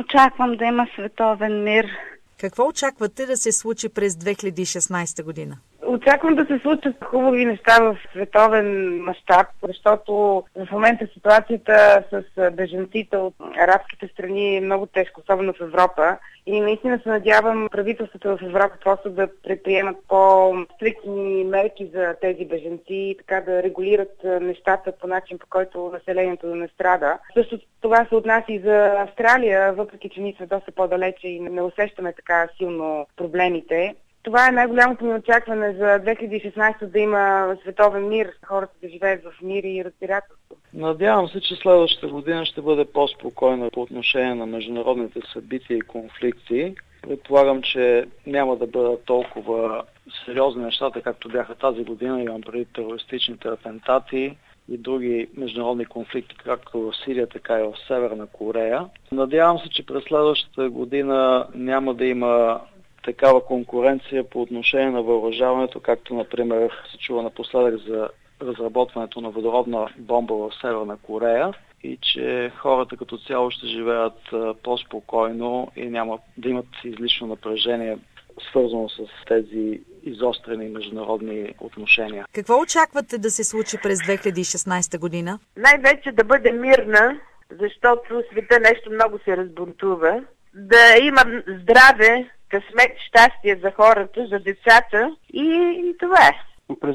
очаквам да има световен мир. Какво очаквате да се случи през 2016 година? Очаквам да се случат хубави неща в световен мащаб, защото в момента ситуацията с бежанците от арабските страни е много тежка, особено в Европа. И наистина се надявам правителствата в Европа просто да предприемат по-стриктни мерки за тези бежанци и така да регулират нещата по начин, по който населението да не страда. Също това се отнася и за Австралия, въпреки че ние сме доста по-далече и не усещаме така силно проблемите. Това е най-голямото ми очакване за 2016 да има световен мир, хората да живеят в мир и разбирателство. Надявам се, че следващата година ще бъде по-спокойна по отношение на международните събития и конфликти. Предполагам, че няма да бъдат толкова сериозни нещата, както бяха тази година. Имам преди терористичните атентати и други международни конфликти, както в Сирия, така и в Северна Корея. Надявам се, че през следващата година няма да има такава конкуренция по отношение на въоръжаването, както, например, се чува напоследък за разработването на водородна бомба в Северна Корея и че хората като цяло ще живеят по-спокойно и няма да имат излишно напрежение, свързано с тези изострени международни отношения. Какво очаквате да се случи през 2016 година? Най-вече да бъде мирна, защото света нещо много се разбунтува. Да има здраве, късмет, щастие за хората, за децата и това е. През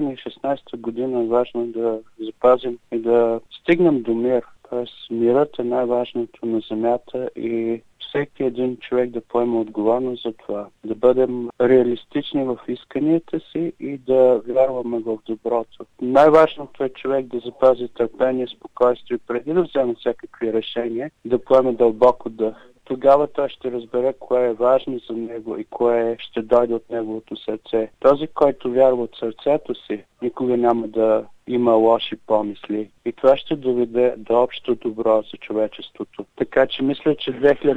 2016 година е важно да запазим и да стигнем до мир. Тоест мирът е най-важното на земята и всеки един човек да поема отговорност за това. Да бъдем реалистични в исканията си и да вярваме в доброто. Най-важното е човек да запази търпение, спокойствие преди да вземе всякакви решения, да поеме дълбоко дъх. Тогава той ще разбере кое е важно за него и кое ще дойде от неговото сърце. Този, който вярва от сърцето си, никога няма да има лоши помисли. И това ще доведе до общо добро за човечеството. Така че мисля, че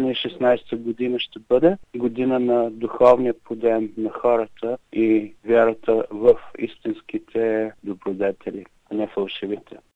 2016 година ще бъде година на духовния подем на хората и вярата в истинските добродетели, а не фалшивите.